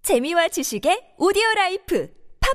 재미와 지식의 오디오라이프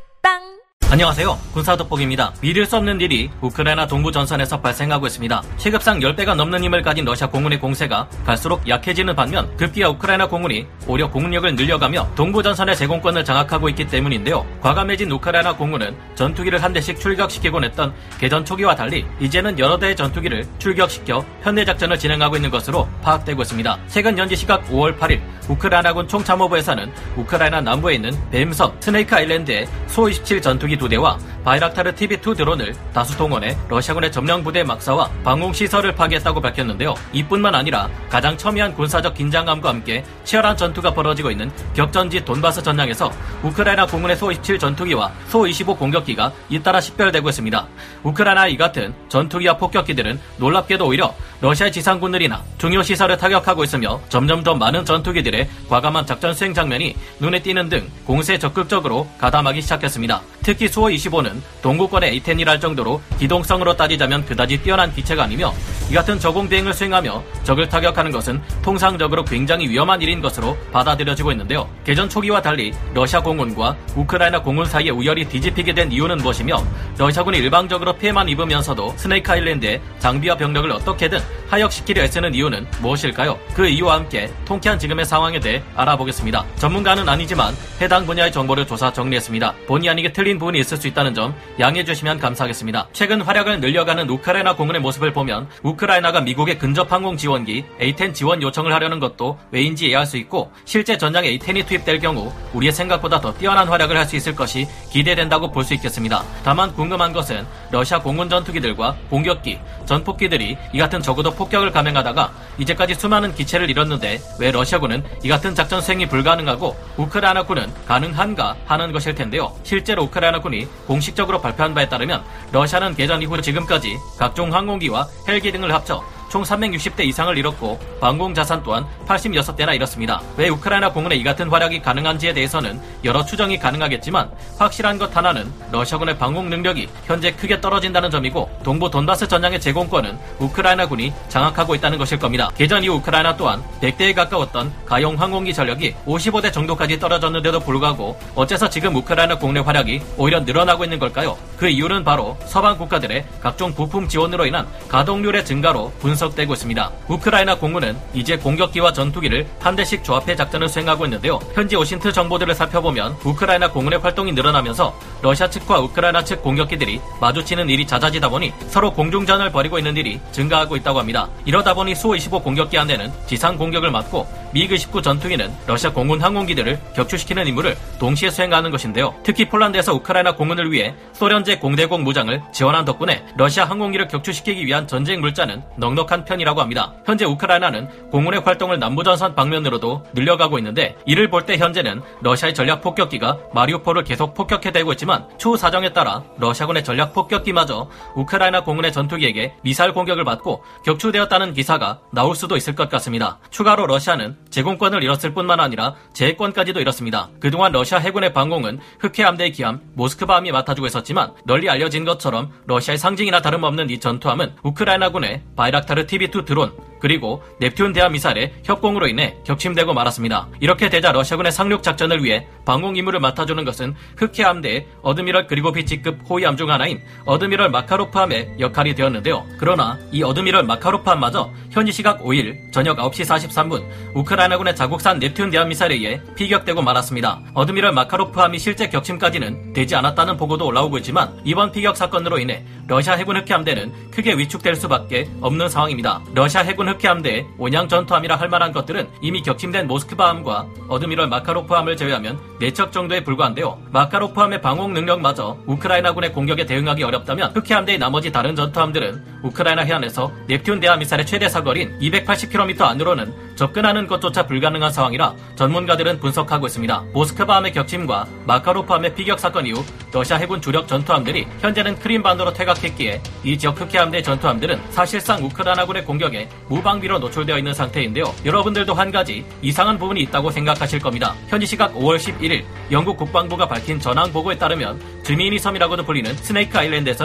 팝빵. 안녕하세요. 군사돋보기입니다. 믿을 수 없는 일이 우크라이나 동부 전선에서 발생하고 있습니다. 체급상 10배가 넘는 힘을 가진 러시아 공군의 공세가 갈수록 약해지는 반면 급기야 우크라이나 공군이 오히려 공력을 늘려가며 동부 전선의 제공권을 장악하고 있기 때문인데요. 과감해진 우크라이나 공군은 전투기를 한 대씩 출격시키곤 했던 개전 초기와 달리 이제는 여러 대의 전투기를 출격시켜 현대작전을 진행하고 있는 것으로 파악되고 있습니다. 최근 현지 시각 5월 8일 우크라이나군 총참모부에서는 우크라이나 남부에 있는 뱀섬 스네이크 아일랜드의 소-27 전투기 2대와 바이락타르 TB2 드론을 다수 동원해 러시아군의 점령 부대 막사와 방공시설을 파괴했다고 밝혔는데요. 이뿐만 아니라 가장 첨예한 군사적 긴장감과 함께 치열한 전투가 벌어지고 있는 격전지 돈바스 전장에서 우크라이나 공군의 소-27 전투기와 소-25 공격기가 잇따라 식별되고 있습니다. 우크라이나 이 같은 전투기와 폭격기들은 놀랍게도 오히려 러시아의 지상군들이나 중요 시설을 타격하고 있으며 점점 더 많은 전투기들의 과감한 작전 수행 장면이 눈에 띄는 등 공세에 적극적으로 가담하기 시작했습니다. 특히 수호-25는 동구권의 A-10이라 할 정도로 기동성으로 따지자면 그다지 뛰어난 기체가 아니며 이 같은 저공 비행을 수행하며 적을 타격하는 것은 통상적으로 굉장히 위험한 일인 것으로 받아들여지고 있는데요. 개전 초기와 달리 러시아 공군과 우크라이나 공군 사이에 우열이 뒤집히게 된 이유는 무엇이며 러시아군이 일방적으로 피해만 입으면서도 스네이크 아일랜드의 장비와 병력을 어떻게든 하역시키려 애쓰는 이유는 무엇일까요? 그 이유와 함께 통쾌한 지금의 상황에 대해 알아보겠습니다. 전문가는 아니지만 해당 분야의 정보를 조사 정리했습니다. 본의 아니게 틀린 부분이 있을 수 있다는 점 양해해 주시면 감사하겠습니다. 최근 활약을 늘려가는 우크라이나 공군의 모습을 보면 우크라이나가 미국의 근접 항공 지원기 A-10 지원 요청을 하려는 것도 왜인지 이해할 수 있고 실제 전장에 A-10이 투입될 경우 우리의 생각보다 더 뛰어난 활약을 할 수 있을 것이 기대된다고 볼 수 있겠습니다. 다만 궁금한 것은 러시아 공군 전투기들과 공격기, 전폭기들이 이 같은 적어도 폭격을 감행하다가 이제까지 수많은 기체를 잃었는데 왜 러시아군은 이 같은 작전 수행이 불가능하고 우크라이나군은 가능한가 하는 것일 텐데요. 실제로 우크라이나군이 공식적으로 발표한 바에 따르면 러시아는 개전 이후 지금까지 각종 항공기와 헬기 등을 합쳐 총 360대 이상을 잃었고 방공 자산 또한 86대나 잃었습니다. 왜 우크라이나 공군의 이 같은 활약이 가능한지에 대해서는 여러 추정이 가능하겠지만 확실한 것 하나는 러시아군의 방공 능력이 현재 크게 떨어진다는 점이고 동부 돈바스 전장의 제공권은 우크라이나군이 장악하고 있다는 것일 겁니다. 개전 이후 우크라이나 또한 100대에 가까웠던 가용 항공기 전력이 55대 정도까지 떨어졌는데도 불구하고 어째서 지금 우크라이나 공군의 활약이 오히려 늘어나고 있는 걸까요? 그 이유는 바로 서방 국가들의 각종 부품 지원으로 인한 가동률의 증가로 분석되고 있습니다. 우크라이나 공군은 이제 공격기와 전투기를 한 대씩 조합해 작전을 수행하고 있는데요. 현지 오신트 정보들을 살펴보면 우크라이나 공군의 활동이 늘어나면서 러시아 측과 우크라이나 측 공격기들이 마주치는 일이 잦아지다 보니 서로 공중전을 벌이고 있는 일이 증가하고 있다고 합니다. 이러다 보니 수호-25 공격기 한 대는 지상 공격을 맡고 미그-19 전투기는 러시아 공군 항공기들을 격추시키는 임무를 동시에 수행하는 것인데요. 특히 폴란드에서 우크라이나 공군을 위해 소련제 공대공 무장을 지원한 덕분에 러시아 항공기를 격추시키기 위한 전쟁 물자는 넉넉한 편이라고 합니다. 현재 우크라이나는 공군의 활동을 남부전선 방면으로도 늘려가고 있는데 이를 볼 때 현재는 러시아의 전략 폭격기가 마리우폴을 계속 폭격해대고 있지만 추후 사정에 따라 러시아군의 전략 폭격기마저 우크라이나 공군의 전투기에게 미사일 공격을 받고 격추되었다는 기사가 나올 수도 있을 것 같습니다. 추가로 러시아는 제공권을 잃었을 뿐만 아니라 제해권까지도 잃었습니다. 그동안 러시아 해군의 방공은 흑해 함대의 기함 모스크바함이 맡아주고 있었지만 널리 알려진 것처럼 러시아의 상징이나 다름없는 이 전투함은 우크라이나군의 바이락타르 TB2 드론 그리고 넵튠 대함 미사일의 협공으로 인해 격침되고 말았습니다. 이렇게 되자 러시아군의 상륙 작전을 위해 방공 임무를 맡아주는 것은 흑해 함대의 어드미럴 그리고비치급 호위함 중 하나인 어드미럴 마카로프함의 역할이 되었는데요. 그러나 이 어드미럴 마카로프함마저 현지 시각 5일 저녁 9시 43분 우크라이나군의 자국산 넵튠 대함 미사일에 의해 피격되고 말았습니다. 어드미럴 마카로프함이 실제 격침까지는 되지 않았다는 보고도 올라오고 있지만 이번 피격 사건으로 인해 러시아 해군 흑해 함대는 크게 위축될 수밖에 없는 상황입니다. 러시아 해군 흑해 함대의 원양 전투함이라 할 만한 것들은 이미 격침된 모스크바함과 어드미럴 마카로프함을 제외하면 4척 정도에 불과한데요. 마카로프함의 방공 능력마저 우크라이나군의 공격에 대응하기 어렵다면 흑해 함대의 나머지 다른 전투함들은 우크라이나 해안에서 넵튠 대함 미사일의 최대 사거리인 280km 안으로는 접근하는 것조차 불가능한 상황이라 전문가들은 분석하고 있습니다. 모스크바함의 격침과 마카로프함의 피격 사건 이후 러시아 해군 주력 전투함들이 현재는 크림반도로 퇴각했기에 이 지역 흑해 함대 전투함들은 사실상 우크라이나군의 공격에 무방비로 노출되어 있는 상태인데요. 여러분들도 한 가지 이상한 부분이 있다고 생각하실 겁니다. 현지 시각 5월 11일 영국 국방부가 밝힌 전황 보고에 따르면 드미니 섬이라고도 불리는 스네이크 아일랜드에서는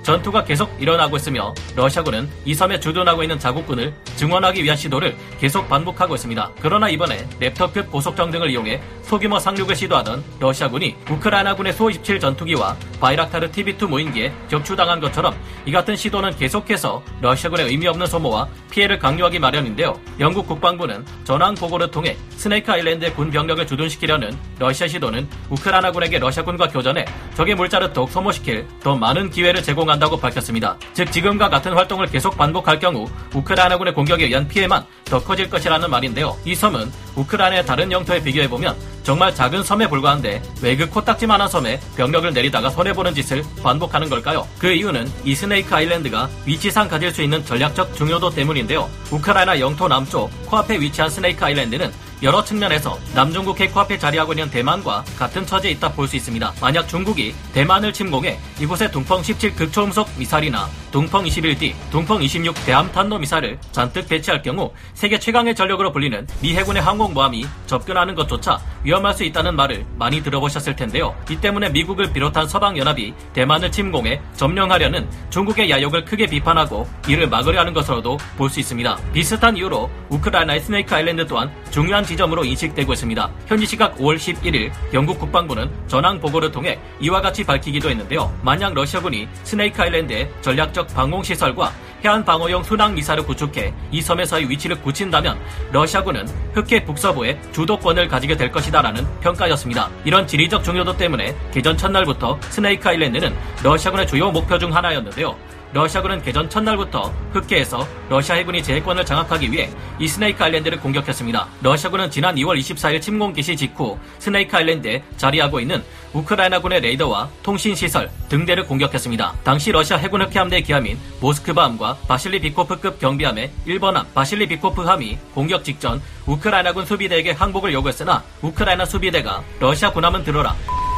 전투가 계속 일어나고 있으며 러시아군은 이 섬에 주둔하고 있는 자국군을 증원하기 위한 시도를 계속 반복하고 있습니다. 그러나 이번에 랩터급 고속정 등을 이용해 소규모 상륙을 시도하던 러시아군이 우크라이나군의 수-27 전투기와 바이락타르 TB2 무인기에 격추당한 것처럼 이 같은 시도는 계속해서 러시아군의 의미 없는 소모와 피해를 강요하기 마련인데요. 영국 국방부는 전황 보고를 통해 스네이크 아일랜드의 군 병력을 주둔시키려는 러시아 시도는 우크라이나군에게 러시아군과 교전해 적의 물자를 더욱 소모시킬 더 많은 기회를 제공한다고 밝혔습니다. 즉 지금과 같은 활동을 계속 반복할 경우 우크라이나군의 공격에 의한 피해만 더 커질 것이라는 말인데요. 이 섬은 우크라이나의 다른 영토에 비교해보면 정말 작은 섬에 불과한데 왜 그 코딱지만한 섬에 병력을 내리다가 손해보는 짓을 반복하는 걸까요? 그 이유는 이 스네이크 아일랜드가 위치상 가질 수 있는 전략적 중요도 때문인데요. 우크라이나 영토 남쪽 코앞에 위치한 스네이크 아일랜드는 여러 측면에서 남중국해 코앞에 자리하고 있는 대만과 같은 처지에 있다 볼 수 있습니다. 만약 중국이 대만을 침공해 이곳에 둥펑 17 극초음속 미사일이나 둥펑 21D, 둥펑 26 대함탄도 미사일을 잔뜩 배치할 경우 세계 최강의 전력으로 불리는 미 해군의 항공모함이 접근하는 것조차 위험할 수 있다는 말을 많이 들어보셨을 텐데요. 이 때문에 미국을 비롯한 서방연합이 대만을 침공해 점령하려는 중국의 야욕을 크게 비판하고 이를 막으려 하는 것으로도 볼 수 있습니다. 비슷한 이유로 우크라이나의 스네이크 아일랜드 또한 중요한 지점으로 인식되고 있습니다. 현지 시각 5월 11일 영국 국방부는 전황 보고를 통해 이와 같이 밝히기도 했는데요. 만약 러시아군이 스네이크 아일랜드의 전략적 방공시설과 해안 방어용 순항 미사를 구축해 이 섬에서의 위치를 굳힌다면 러시아군은 흑해 북서부에 주도권을 가지게 될 것이다라는 평가였습니다. 이런 지리적 중요도 때문에 개전 첫날부터 스네이크 아일랜드는 러시아군의 주요 목표 중 하나였는데요. 러시아군은 개전 첫날부터 흑해에서 러시아 해군이 제해권을 장악하기 위해 이 스네이크 아일랜드를 공격했습니다. 러시아군은 지난 2월 24일 침공 개시 직후 스네이크 아일랜드에 자리하고 있는 우크라이나군의 레이더와 통신시설 등대를 공격했습니다. 당시 러시아 해군 흑해함대 기함인 모스크바함과 바실리비코프급 경비함의 1번함 바실리비코프함이 공격 직전 우크라이나군 수비대에게 항복을 요구했으나 우크라이나 수비대가 러시아 군함은 들어라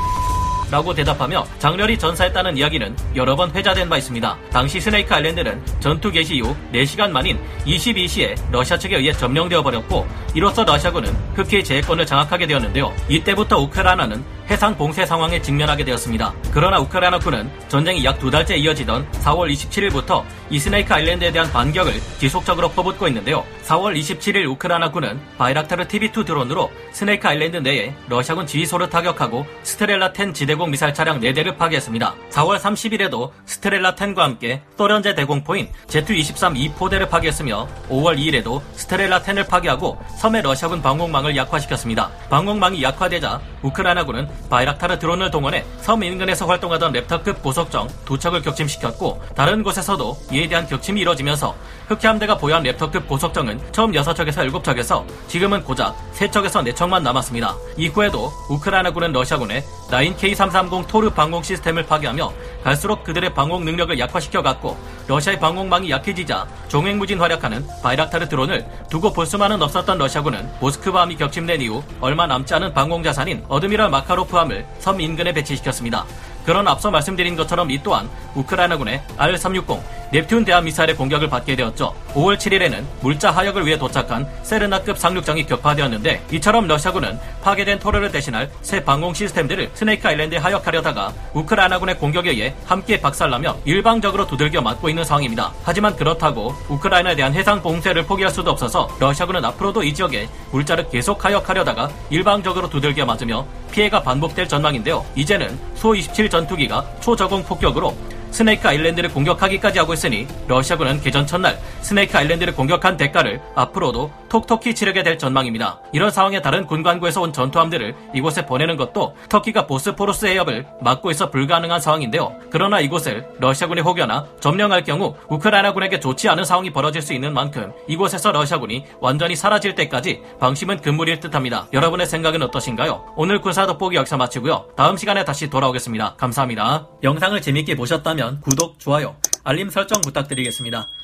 라고 대답하며 장렬히 전사했다는 이야기는 여러 번 회자된 바 있습니다. 당시 스네이크 아일랜드는 전투 개시 이후 4시간 만인 22시에 러시아 측에 의해 점령되어 버렸고 이로써 러시아군은 흑해의 제해권을 장악하게 되었는데요. 이때부터 우크라이나는 해상 봉쇄 상황에 직면하게 되었습니다. 그러나 우크라이나군은 전쟁이 약 2달째 이어지던 4월 27일부터 이 스네이크 아일랜드에 대한 반격을 지속적으로 퍼붓고 있는데요. 4월 27일 우크라이나군은 바이락타르 TB2 드론으로 스네이크 아일랜드 내에 러시아군 지휘소를 타격하고 스트렐라 10 지대공 미사일 차량 4대를 파괴했습니다. 4월 30일에도 스트렐라 10과 함께 소련제 대공포인 Z-23 2포대를 파괴했으며 5월 2일에도 스트렐라 10을 파괴하고 섬의 러시아군 방공망을 약화시켰습니다. 방공망이 약화되자 우크라이나군은 바이락타르 드론을 동원해 섬 인근에서 활동하던 랩터급 고속정 2척을 격침시켰고 다른 곳에서도 이에 대한 격침이 이뤄지면서 흑해함대가 보유한 랩터급 고속정은 처음 6척에서 7척에서 지금은 고작 3척에서 4척만 남았습니다. 이후에도 우크라이나군은 러시아군의 라인 K330 토르 방공 시스템을 파괴하며 갈수록 그들의 방공 능력을 약화시켜갔고 러시아의 방공망이 약해지자 종횡무진 활약하는 바이락타르 드론을 두고 볼 수만은 없었던 러시아군은 모스크바함이 격침된 이후 얼마 남지 않은 방공자산인 어드미럴 마카로프함을 섬 인근에 배치시켰습니다. 그런 앞서 말씀드린 것처럼 이 또한 우크라이나군의 R-360 넵튠 대함 미사일의 공격을 받게 되었죠. 5월 7일에는 물자 하역을 위해 도착한 세르나급 상륙정이 격파되었는데 이처럼 러시아군은 파괴된 토르를 대신할 새 방공 시스템들을 스네이크 아일랜드에 하역하려다가 우크라이나군의 공격에 의해 함께 박살나며 일방적으로 두들겨 맞고 있는 상황입니다. 하지만 그렇다고 우크라이나에 대한 해상 봉쇄를 포기할 수도 없어서 러시아군은 앞으로도 이 지역에 물자를 계속 하역하려다가 일방적으로 두들겨 맞으며 피해가 반복될 전망인데요. 이제는 수-27 전투기가 초저공 폭격으로 스네이크 아일랜드를 공격하기까지 하고 있으니 러시아군은 개전 첫날 스네이크 아일랜드를 공격한 대가를 앞으로도 톡톡히 치르게 될 전망입니다. 이런 상황에 다른 군관구에서 온 전투함들을 이곳에 보내는 것도 터키가 보스포루스 해협을 막고 있어 불가능한 상황인데요. 그러나 이곳을 러시아군이 혹여나 점령할 경우 우크라이나군에게 좋지 않은 상황이 벌어질 수 있는 만큼 이곳에서 러시아군이 완전히 사라질 때까지 방심은 금물일 듯합니다. 여러분의 생각은 어떠신가요? 오늘 군사 돋보기 여기서 마치고요. 다음 시간에 다시 돌아오겠습니다. 감사합니다. 영상을 재밌게 보셨다면 구독, 좋아요, 알림 설정 부탁드리겠습니다.